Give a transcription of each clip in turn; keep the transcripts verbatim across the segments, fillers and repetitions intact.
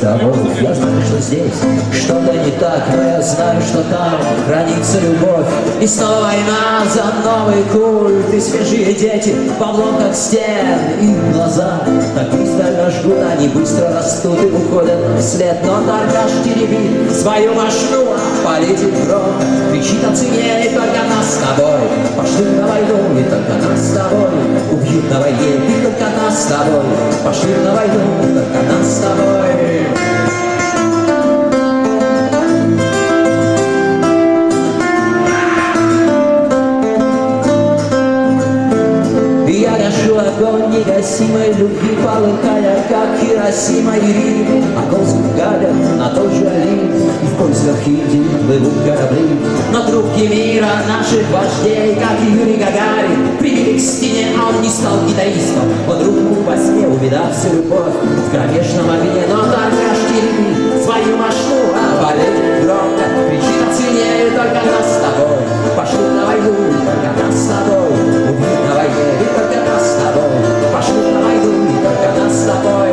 тобой. Я знаю, что здесь что-то не так, но я знаю, что там хранится любовь. И снова война за новый культ, и свежие дети в обломках стен. Их глаза так пристально жгут, они быстро растут и уходят вслед. Но торгаш теребит свою машину, а политик громко кричит о цене, и только нас с тобой пошли на войну, и только нас с тобой убьют на войне, и только нас с тобой пошли на войну, и только нас с тобой. Огонь негасимой любви, полыхая, как Хиросима и Рим. Околск гадят на тот же Олимп, и в поисках Индии плывут корабли. Но трубки мира наших вождей, как и Юрий Гагарин, прибили к стене, а он не стал гитаристом. Он руку во сне, увидав всю любовь в кромешном огне. Но торгаш теребит свою машину, а болит громко кричит о цене, и только нас с тобой пошлют на войну, и только нас с тобой убьют на войне, и только нас с тобой пошли на войну, и только нас с тобой.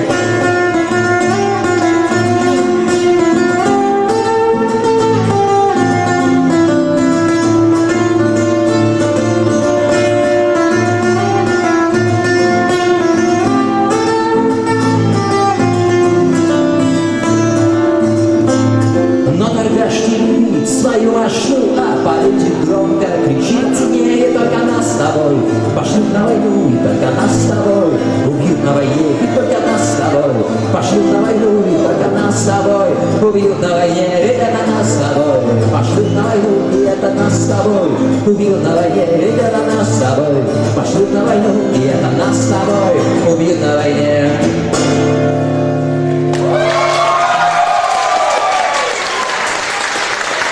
Но торгаш теребит свою машину, а политик громко кричит о цене, и только нас с тобой пошлют на войну, и только нас с тобой убьют на войне, и только нас с тобой пошлют на войну, и только нас с тобой убьют на войне, и это нас с тобой пошлют на войну, и это нас с тобой убьют на войне, и это нас с тобой пошлют на войну, и это нас с тобой.